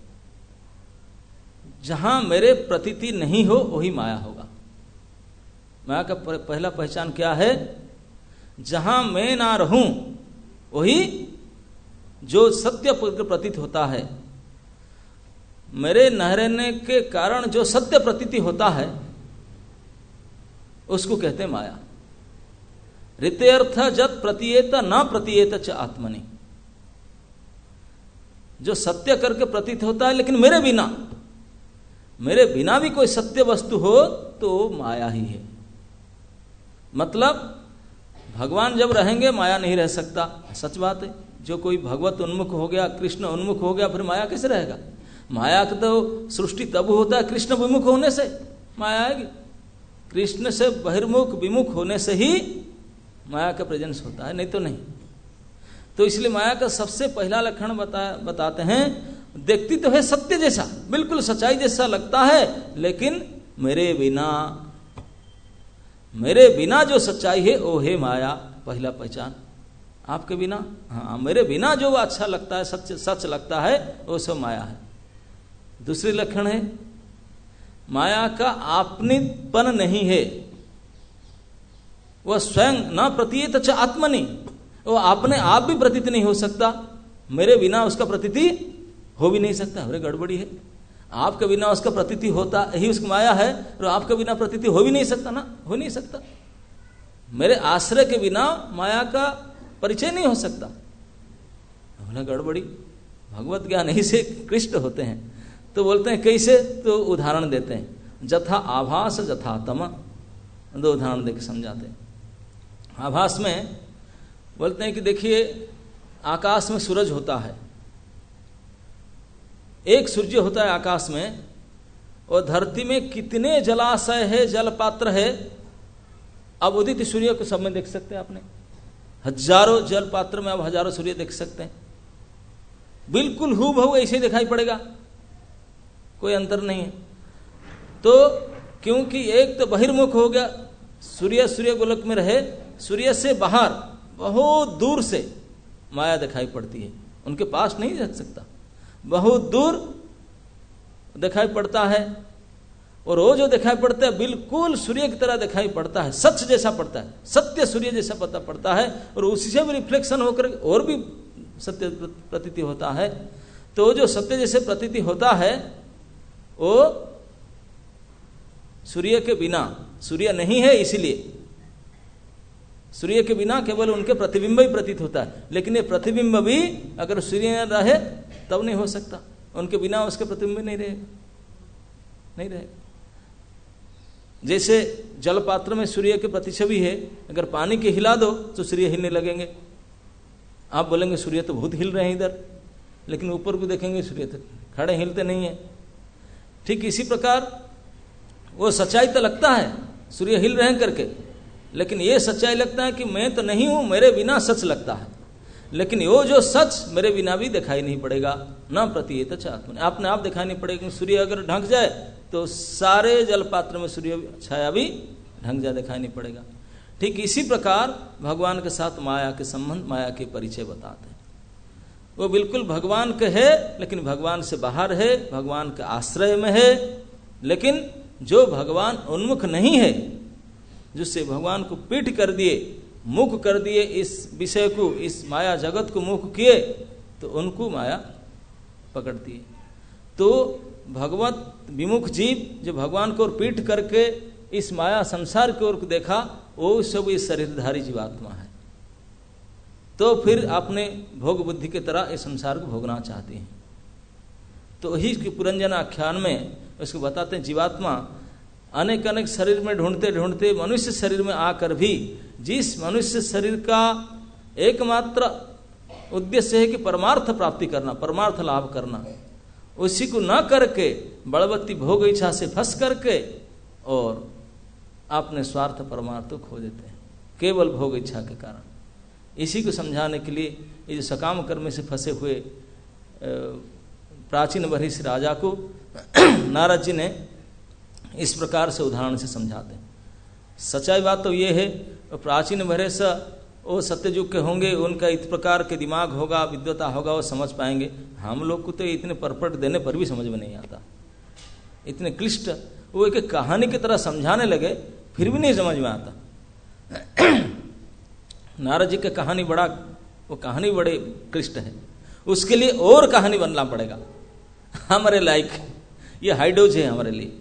A: जहां मेरे प्रतीति नहीं हो वही माया होगा। माया का पहला पहचान क्या है? जहां मैं ना रहूं वही जो सत्य प्रतीत होता है, मेरे न रहने के कारण जो सत्य प्रतीति होता है उसको कहते हैं माया। ऋतेर्थ जत प्रतीयेत न प्रतीयेत च आत्मनि, जो सत्य करके प्रतीत होता है लेकिन मेरे बिना भी कोई सत्य वस्तु हो तो माया ही है। मतलब भगवान जब रहेंगे माया नहीं रह सकता, सच बात है। जो कोई भगवत उन्मुख हो गया, कृष्ण उन्मुख हो गया, फिर माया कैसे रहेगा? माया का तो सृष्टि तब होता है कृष्ण विमुख होने से माया आएगी। कृष्ण से बहिर्मुख विमुख होने से ही माया का प्रेजेंस होता है, नहीं तो नहीं। तो इसलिए माया का सबसे पहला लक्षण बताते हैं, देखती तो है सत्य जैसा, बिल्कुल सच्चाई जैसा लगता है, लेकिन मेरे बिना जो सच्चाई है वो है माया। पहला पहचान आपके बिना, हाँ, मेरे बिना जो अच्छा लगता है, सच लगता है, वो सब माया है। दूसरी लक्षण है माया का आपनीपन नहीं है, वह स्वयं न प्रतीयत च आत्मनि, वो अपने आप भी प्रतीत नहीं हो सकता, मेरे बिना उसका प्रतीति हो भी नहीं सकता। अरे गड़बड़ी है, आपके बिना उसका प्रतीति होता यही उसकी माया है, और आपके बिना प्रतीति हो भी नहीं सकता ना, हो नहीं सकता। मेरे आश्रय के बिना माया का परिचय नहीं हो सकता। बोला गड़बड़ी, भगवत ज्ञान यही से कृष्ण होते हैं। तो बोलते हैं कैसे? तो उदाहरण देते हैं, जथा आभास जथा तम, 2 उदाहरण देकर समझाते हैं। आभास में बोलते हैं कि देखिए आकाश में सूरज होता है, एक सूर्य होता है आकाश में, और धरती में कितने जलाशय है, जल पात्र है। अब उदित सूर्य को सब में देख सकते हैं आपने, हजारों जल पात्र में अब हजारों सूर्य देख सकते हैं, बिल्कुल हूबहू ऐसे दिखाई पड़ेगा, कोई अंतर नहीं है। तो क्योंकि एक तो बहिर्मुख हो गया, सूर्य गोलक में रहे, सूर्य से बाहर बहुत दूर से माया दिखाई पड़ती है, उनके पास नहीं रह सकता, बहुत दूर दिखाई पड़ता है। और वो जो दिखाई पड़ता है बिल्कुल सूर्य की तरह दिखाई पड़ता है, सच जैसा पड़ता है, सत्य सूर्य जैसा पता पड़ता है, और उसी से भी रिफ्लेक्शन होकर और भी सत्य प्रतीति होता है। तो जो सत्य जैसे प्रतीति होता है वो सूर्य के बिना, सूर्य नहीं है इसीलिए, सूर्य के बिना केवल उनके प्रतिबिंब ही प्रतीत होता है, लेकिन ये प्रतिबिंब भी अगर सूर्य न रहे तब नहीं हो सकता, उनके बिना उसके प्रतिबिंब नहीं रहेगा। जैसे जल पात्र में सूर्य के प्रतिछवि है, अगर पानी के हिला दो तो सूर्य हिलने लगेंगे। आप बोलेंगे सूर्य तो बहुत हिल रहे हैं इधर, लेकिन ऊपर को देखेंगे सूर्य तो खड़े हिलते नहीं है। ठीक इसी प्रकार वो सच्चाई तो लगता है सूर्य हिल रहे हैं करके, लेकिन ये सच्चाई लगता है कि मैं तो नहीं हूं, मेरे बिना सच लगता है, लेकिन वो जो सच मेरे बिना भी दिखाई नहीं पड़ेगा। न प्रतीयत च आत्मनि, अपने आप दिखाई नहीं पड़ेगा। सूर्य अगर ढक जाए तो सारे जल पात्र में सूर्य छाया भी ढंग जाए, दिखाई नहीं पड़ेगा। ठीक इसी प्रकार भगवान के साथ माया के संबंध, माया के परिचय बताते हैं। वो बिल्कुल भगवान के है, लेकिन भगवान से बाहर है, भगवान के आश्रय में है। लेकिन जो भगवान उन्मुख नहीं है, जिससे भगवान को पीठ कर दिए, मुख कर दिए, इस विषय को, इस माया जगत को मुख किए, तो उनको माया पकड़ती है। तो भगवत विमुख जीव जो भगवान को पीठ करके इस माया संसार की ओर देखा, वो सब ये शरीरधारी जीवात्मा है। तो फिर अपने भोग बुद्धि की तरह इस संसार को भोगना चाहती हैं। तो ही पुरंजन आख्यान में उसको बताते हैं, जीवात्मा अनेक अनेक शरीर में ढूंढते ढूंढते मनुष्य शरीर में आकर भी जिस मनुष्य शरीर का एकमात्र उद्देश्य है कि परमार्थ प्राप्ति करना, परमार्थ लाभ करना, उसी को न करके बलवती भोग इच्छा से फंस करके और अपने स्वार्थ परमार्थ को खो देते हैं केवल भोग इच्छा के कारण। इसी को समझाने के लिए ये जो सकाम कर्म से फंसे हुए प्राचीन बर्हिष राजा को नारद जी ने इस प्रकार से उदाहरण से समझाते हैं। सच्चाई बात तो ये है, प्राचीन बर्हिष वो सत्ययुग के होंगे, उनका इस प्रकार के दिमाग होगा, विद्वता होगा, वो समझ पाएंगे। हम लोग को तो इतने परपट देने पर भी समझ में नहीं आता, इतने क्लिष्ट वो एक कहानी की तरह समझाने लगे फिर भी नहीं समझ में आता। नारद जी की कहानी वो कहानी बड़े क्लिष्ट है, उसके लिए और कहानी बनना पड़ेगा हमारे लायक। ये हाइडोज है हमारे लिए,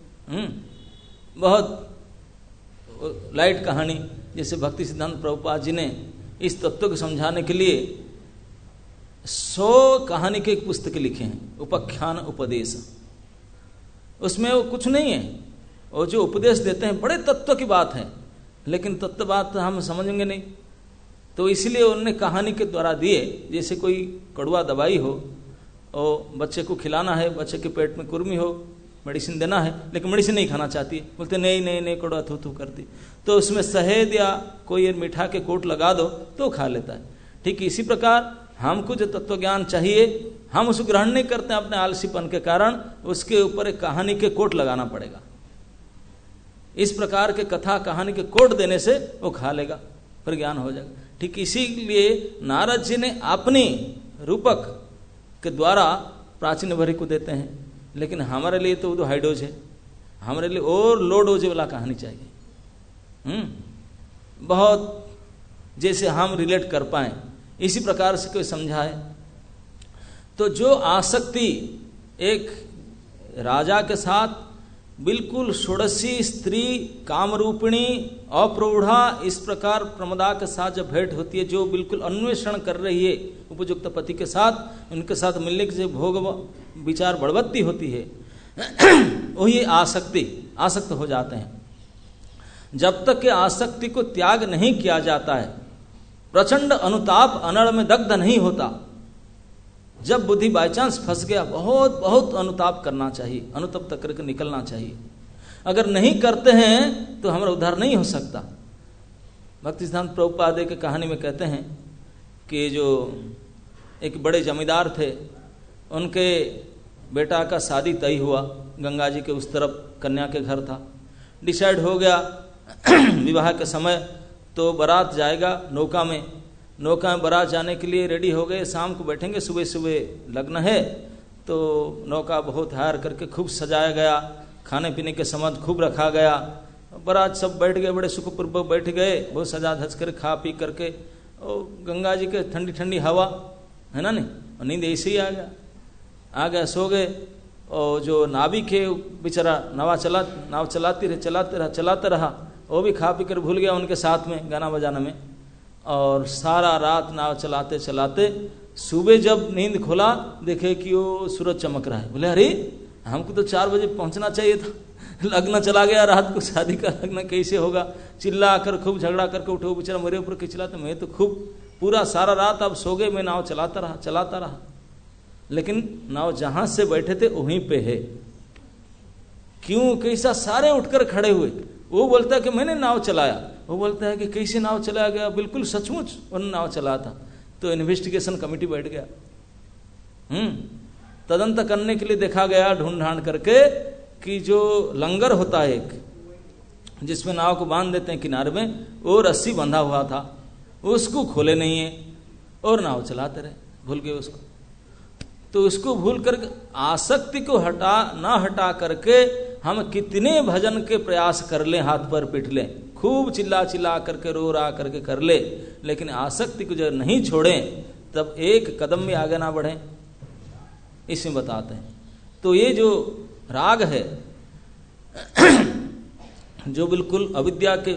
A: बहुत लाइट कहानी। जैसे भक्ति सिद्धांत प्रभुपाद जी ने इस तत्व को समझाने के लिए 100 कहानी के एक पुस्तक लिखे हैं, उपाख्यान उपदेश। उसमें वो कुछ नहीं है, वो जो उपदेश देते हैं बड़े तत्व की बात है, लेकिन तत्व बात हम समझेंगे नहीं। तो इसलिए उन्होंने कहानी के द्वारा दिए। जैसे कोई कड़वा दवाई हो और बच्चे को खिलाना है, बच्चे के पेट में कुर्मी हो, मेडिसिन देना है, लेकिन मेडिसिन नहीं खाना चाहती है, बोलते नहीं कड़वा थू थू करती, तो उसमें शहद या कोई मीठा के कोट लगा दो तो खा लेता है। ठीक इसी प्रकार हमको जो तत्व ज्ञान चाहिए हम उसको ग्रहण नहीं करते हैं अपने आलसीपन के कारण, उसके ऊपर एक कहानी के कोट लगाना पड़ेगा। इस प्रकार के कथा कहानी के कोट देने से वो खा लेगा, फिर ज्ञान हो जाएगा। ठीक इसीलिए नारद जी ने अपनी रूपक के द्वारा प्राचीन भरी को देते हैं, लेकिन हमारे लिए तो वो तो हाइडोज है, हमारे लिए और लो डोज वाला कहानी चाहिए। बहुत जैसे हम रिलेट कर पाए इसी प्रकार से कोई समझाए। तो जो आसक्ति एक राजा के साथ बिल्कुल षोडशी स्त्री कामरूपिणी अप्रौढ़ा इस प्रकार प्रमदा के साथ जब भेंट होती है, जो बिल्कुल अन्वेषण कर रही है उपयुक्त पति के साथ, उनके साथ मिलने के जो भोग विचार बड़वत्ती होती है वही आसक्त हो जाते हैं। जब तक के आसक्ति को त्याग नहीं किया जाता है, प्रचंड अनुताप अनड़ में दग्ध नहीं होता। जब बुद्धि बाई चांस फंस गया, बहुत बहुत अनुताप करना चाहिए, अनुतप्त करके निकलना चाहिए। अगर नहीं करते हैं तो हमारा उद्धार नहीं हो सकता। भक्ति सिद्धांत प्रभुपाद की कहानी में कहते हैं कि जो एक बड़े जमींदार थे, उनके बेटा का शादी तय हुआ, गंगा जी के उस तरफ कन्या के घर था, डिसाइड हो गया विवाह के समय तो बारात जाएगा नौका में बारात जाने के लिए रेडी हो गए। शाम को बैठेंगे, सुबह सुबह लग्न है, तो नौका बहुत हायर करके खूब सजाया गया, खाने पीने के सामान खूब रखा गया, बारात सब बैठ गए, बड़े सुखपूर्वक बैठ गए, बहुत सजा धज कर खा पी करके, और गंगा जी के ठंडी ठंडी हवा है ना, नहीं नींद ऐसे ही आ गया, सो गए। और जो नाविक है बेचारा नाव चलाते रहा, वो भी खा पी कर भूल गया उनके साथ में गाना बजाना में, और सारा रात नाव चलाते चलाते सुबह जब नींद खोला देखे कि वो सूरज चमक रहा है। बोले अरे हमको तो 4 बजे पहुंचना चाहिए था, लग्न चला गया, रात को शादी का लग्न कैसे होगा। चिल्ला कर खूब झगड़ा करके उठो, बेचारा मेरे ऊपर खिंचलाते, मैं तो खूब पूरा सारा रात अब सो गए, मैं नाव चलाता रहा, लेकिन नाव जहां से बैठे थे वहीं पे है। क्यों कैसा? सारे उठकर खड़े हुए। वो बोलता है कि मैंने नाव चलाया, वो बोलता है कि कैसे नाव चलाया गया, बिल्कुल सचमुच उन्होंने नाव चला था। तो इन्वेस्टिगेशन कमेटी बैठ गया, तदंत करने के लिए देखा गया ढूंढ ढांड करके कि जो लंगर होता है एक, जिसमें नाव को बांध देते हैं किनारे में, वो रस्सी बंधा हुआ था, उसको खोले नहीं है और नाव चलाते रहे, भूल गए उसको। तो उसको भूल कर आसक्ति को हटा करके हम कितने भजन के प्रयास कर लें, हाथ पर पीट लें, खूब चिल्ला करके रो रहा करके कर ले, लेकिन आसक्ति को जब नहीं छोड़ें तब एक कदम भी आगे ना बढ़ें, इसमें बताते हैं। तो ये जो राग है जो बिल्कुल अविद्या के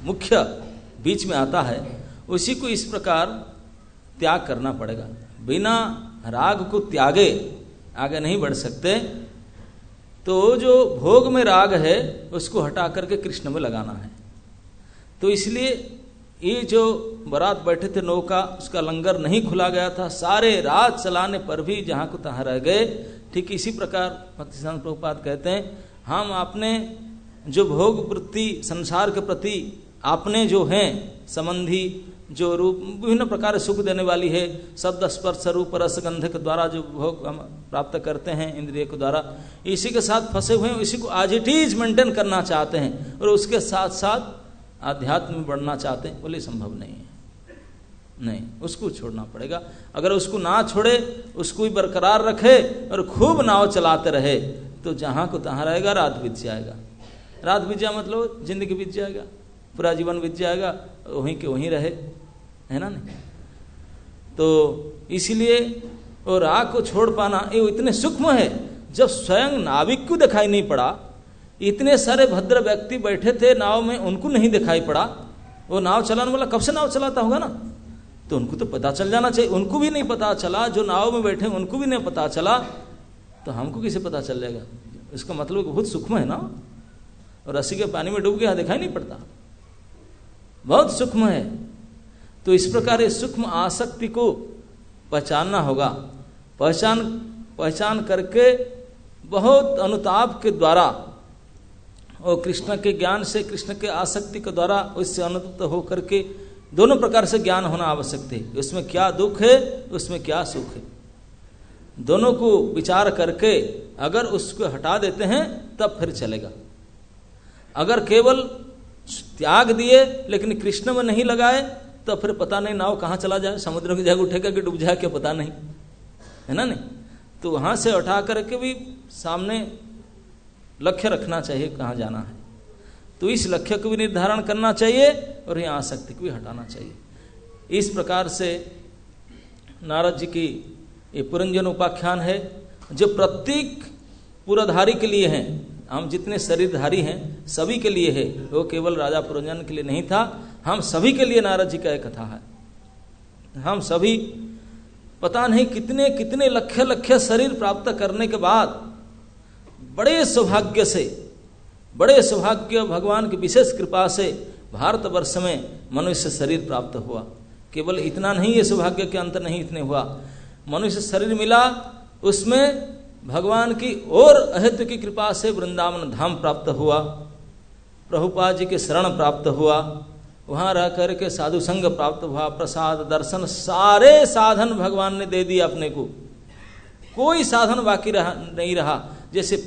A: मुख्य बीच में आता है, उसी को इस प्रकार त्याग करना पड़ेगा। बिना राग को त्यागे आगे नहीं बढ़ सकते। तो जो भोग में राग है उसको हटा करके कृष्ण में लगाना है। तो इसलिए ये जो बारात बैठे थे नौका, उसका लंगर नहीं खुला गया था, सारे रात चलाने पर भी जहाँ को तहाँ रह गए। ठीक इसी प्रकार भक्तिसिद्धांत प्रभुपाद कहते हैं, हम आपने जो भोग वृत्ति संसार के प्रति आपने जो हैं संबंधी, जो रूप विभिन्न प्रकार सुख देने वाली है, शब्द स्पर्श रूप रस गंध के द्वारा जो भोग हम प्राप्त करते हैं इंद्रिय के द्वारा, इसी के साथ फंसे हुए हैं, इसी को आज इट इज मेंटेन करना चाहते हैं और उसके साथ साथ आध्यात्म में बढ़ना चाहते हैं। बोले संभव नहीं है, नहीं, उसको छोड़ना पड़ेगा। अगर उसको ना छोड़े, उसको ही बरकरार रखे और खूब नाव चलाते रहे तो जहाँ को तहाँ रहेगा, रात बीत जाएगा। रात बीत जाए मतलब जिंदगी बीत जाएगा, पूरा जीवन बीत जाएगा, वहीं के वहीं रहे, है ना नहीं। तो इसीलिए वो राग को छोड़ पाना ये इतने सूक्ष्म है, जब स्वयं नाविक को दिखाई नहीं पड़ा, इतने सारे भद्र व्यक्ति बैठे थे नाव में, उनको नहीं दिखाई पड़ा, वो नाव चलाने वाला कब से नाव चलाता होगा ना, तो उनको तो पता चल जाना चाहिए। उनको भी नहीं पता चला, जो नाव में बैठे उनको भी नहीं पता चला, तो हमको किसे पता चल जाएगा। इसका मतलब बहुत सूक्ष्म है ना, और रस्सी के पानी में डूब गया दिखाई नहीं पड़ता, बहुत सूक्ष्म है। तो इस प्रकार इस सूक्ष्म आसक्ति को पहचानना होगा। पहचान करके बहुत अनुताप के द्वारा और कृष्ण के ज्ञान से, कृष्ण के आसक्ति के द्वारा उससे अनुतप्त होकर के दोनों प्रकार से ज्ञान होना आवश्यक है। उसमें क्या दुख है, उसमें क्या सुख है, दोनों को विचार करके अगर उसको हटा देते हैं तब फिर चलेगा। अगर केवल त्याग दिए लेकिन कृष्ण में नहीं लगाए तो फिर पता नहीं नाव कहाँ चला जाए, समुद्र की जगह उठेगा कि डूब जाए क्या पता नहीं, है ना नहीं। तो वहां से उठा करके भी सामने लक्ष्य रखना चाहिए कहाँ जाना है, तो इस लक्ष्य को भी निर्धारण करना चाहिए और यहाँ आसक्ति को भी हटाना चाहिए। इस प्रकार से नारद जी की ये पुरंजन उपाख्यान है, जो प्रत्येक पुरधारी के लिए है। हम जितने शरीरधारी हैं सभी के लिए है, वो केवल राजा पुरंजन के लिए नहीं था, हम सभी के लिए नारद जी का एक कथा है। हम सभी पता नहीं कितने कितने लक्ष्य शरीर प्राप्त करने के बाद बड़े सौभाग्य भगवान की विशेष कृपा से भारतवर्ष में मनुष्य शरीर प्राप्त हुआ। केवल इतना नहीं, ये सौभाग्य के अंतर नहीं इतने हुआ, मनुष्य शरीर मिला, उसमें भगवान की और अहेतु की कृपा से वृंदावन धाम प्राप्त हुआ, प्रभुपाद जी के शरण प्राप्त हुआ, वहां रह करके साधु संग प्राप्त हुआ, प्रसाद दर्शन सारे साधन भगवान ने दे दिए अपने को, कोई साधन बाकी नहीं रहा। जैसे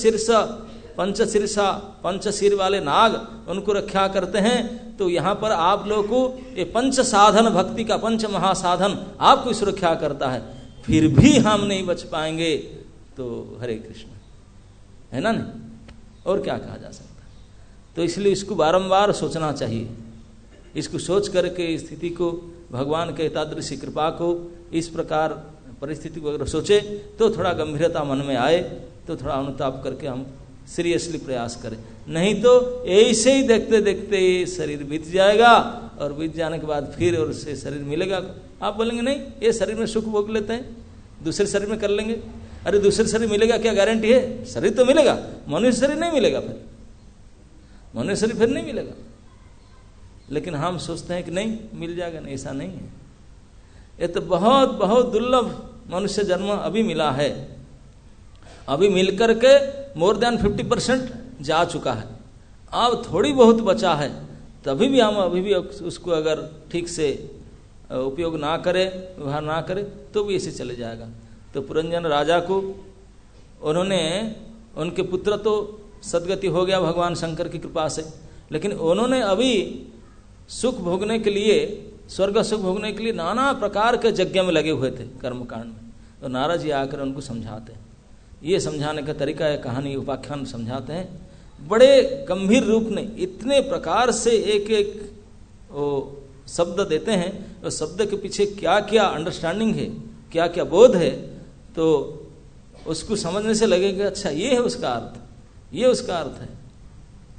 A: पंचशीर वाले नाग उनको रक्षा करते हैं, तो यहाँ पर आप लोगों को ये पंच साधन भक्ति का पंच महासाधन आपको सुरक्षा करता है, फिर भी हम नहीं बच पाएंगे तो हरे कृष्ण, है ना नहीं, और क्या कहा जा सकता। तो इसलिए इसको बारंबार सोचना चाहिए, इसको सोच करके स्थिति को, भगवान के एतादृशी कृपा को, इस प्रकार परिस्थिति को अगर सोचे तो थोड़ा गंभीरता मन में आए, तो थोड़ा अनुताप करके हम सीरियसली प्रयास करें। नहीं तो ऐसे ही देखते देखते ये शरीर बीत जाएगा, और बीत जाने के बाद फिर और से शरीर मिलेगा। आप बोलेंगे नहीं ये शरीर में सुख भोग लेते हैं, दूसरे शरीर में कर लेंगे। अरे दूसरे शरीर मिलेगा क्या गारंटी है? शरीर तो मिलेगा, मनुष्य शरीर नहीं मिलेगा, फिर मनुष्य शरीर फिर नहीं मिलेगा। लेकिन हम सोचते हैं कि नहीं मिल जाएगा, नहीं, ऐसा नहीं है। ये तो बहुत बहुत दुर्लभ मनुष्य जन्म अभी मिला है, अभी मिलकर के मोर देन 50% जा चुका है, अब थोड़ी बहुत बचा है। तभी भी हम अभी भी उसको अगर ठीक से उपयोग ना करें, व्यवहार ना करें, तो भी ऐसे चले जाएगा। तो पुरंजन राजा को उन्होंने, उनके पुत्र तो सदगति हो गया भगवान शंकर की कृपा से, लेकिन उन्होंने अभी सुख भोगने के लिए, स्वर्ग सुख भोगने के लिए नाना प्रकार के यज्ञ में लगे हुए थे, कर्मकांड में। तो नारद जी आकर उनको समझाते हैं, ये समझाने का तरीका है, कहानी उपाख्यान समझाते हैं बड़े गंभीर रूप में, इतने प्रकार से एक एक वो शब्द देते हैं, उस शब्द के पीछे क्या क्या अंडरस्टैंडिंग है, क्या क्या बोध है, तो उसको समझने से लगेगा अच्छा ये है उसका अर्थ, ये उसका अर्थ है।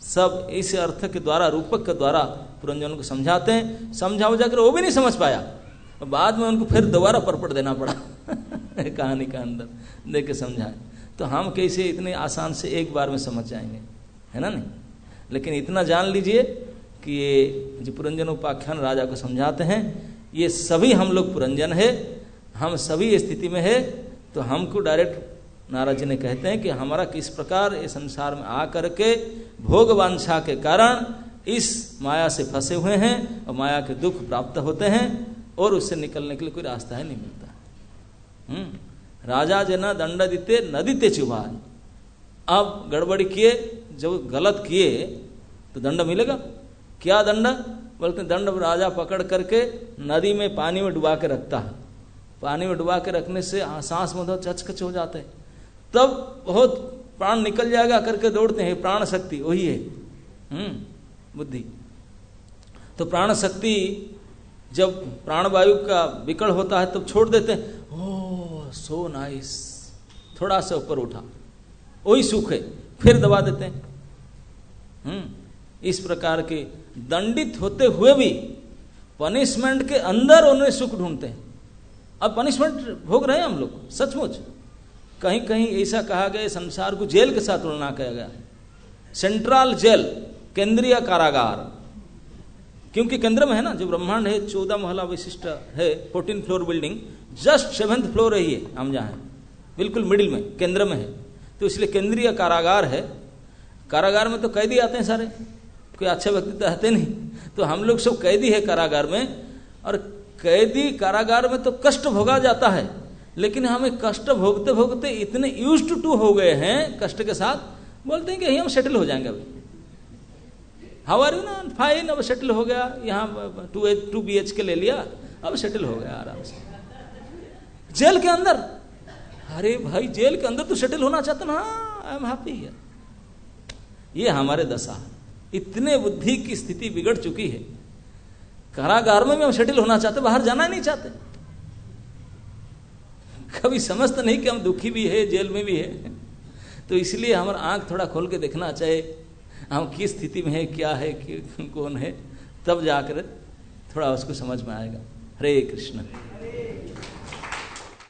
A: सब इस अर्थ के द्वारा, रूपक के द्वारा पुरंजन को समझाते हैं। समझाओ जाकर वो भी नहीं समझ पाया, बाद में उनको फिर दोबारा परपट देना पड़ा कहानी का अंदर दे के समझाए। तो हम कैसे इतने आसान से एक बार में समझ जाएंगे, है ना नहीं। लेकिन इतना जान लीजिए कि ये जो पुरंजन उपाख्यान राजा को समझाते हैं, ये सभी हम लोग पुरंजन है, हम सभी स्थिति में है। तो हमको डायरेक्ट नारद जी ने कहते हैं कि हमारा किस प्रकार इस संसार में आ करके भोग वांछा के कारण इस माया से फंसे हुए हैं और माया के दुख प्राप्त होते हैं और उससे निकलने के लिए कोई रास्ता ही नहीं मिलता। राजा जना दंड दिते न दिते चुभान। अब गड़बड़ी किए, जब गलत किए तो दंड मिलेगा। क्या दंड बोलते? दंड राजा पकड़ करके नदी में पानी में डुबा के रखता है। पानी में डुबा के रखने से सांस में चचकच हो जाते हैं, तब बहुत प्राण निकल जाएगा करके दौड़ते हैं। प्राण शक्ति वही है बुद्धि। तो प्राण शक्ति जब प्राणवायु का विकल होता है तब छोड़ देते हैं। ओह सो नाइस, थोड़ा सा ऊपर उठा, वही सुख है, फिर दबा देते हैं। इस प्रकार के दंडित होते हुए भी पनिशमेंट के अंदर उन्हें सुख ढूंढते हैं। अब पनिशमेंट भोग रहे हैं हम लोग सचमुच। कहीं कहीं ऐसा कहा गया, संसार को जेल के साथ तुलना किया गया, सेंट्रल जेल, केंद्रीय कारागार। क्योंकि केंद्र में है ना, जो ब्रह्मांड है 14 महला विशिष्ट है, 14 floor building, just 7th floor है ये, हम जहाँ हैं बिल्कुल मिडिल में, केंद्र में है। तो इसलिए केंद्रीय कारागार है। कारागार में तो कैदी आते हैं सारे, कोई अच्छे व्यक्ति तो आते नहीं। तो हम लोग सब कैदी है कारागार में, और कैदी कारागार में तो कष्ट भोगा जाता है, लेकिन हमें कष्ट भोगते भोगते इतने यूज्ड टू हो गए हैं कष्ट के साथ, बोलते हैं कि यही हम सेटल हो जाएंगे। अभी हाउ आर यू ना, फाइन, अब सेटल हो गया, यहाँ 2 BHK ले लिया, अब सेटल हो गया आराम से। जेल के अंदर, अरे भाई जेल के अंदर तो सेटल होना चाहते ना, आई एम हैप्पी है। ये हमारे दशा, इतने बुद्धि की स्थिति बिगड़ चुकी है। कारागार में भी हम सेटल होना चाहते, बाहर जाना नहीं चाहते। कभी समझते नहीं कि हम दुखी भी है, जेल में भी है। तो इसलिए हमारा आंख थोड़ा खोल के देखना चाहिए, हम किस स्थिति में है, क्या है, कौन है, तब जाकर थोड़ा उसको समझ में आएगा। हरे कृष्ण।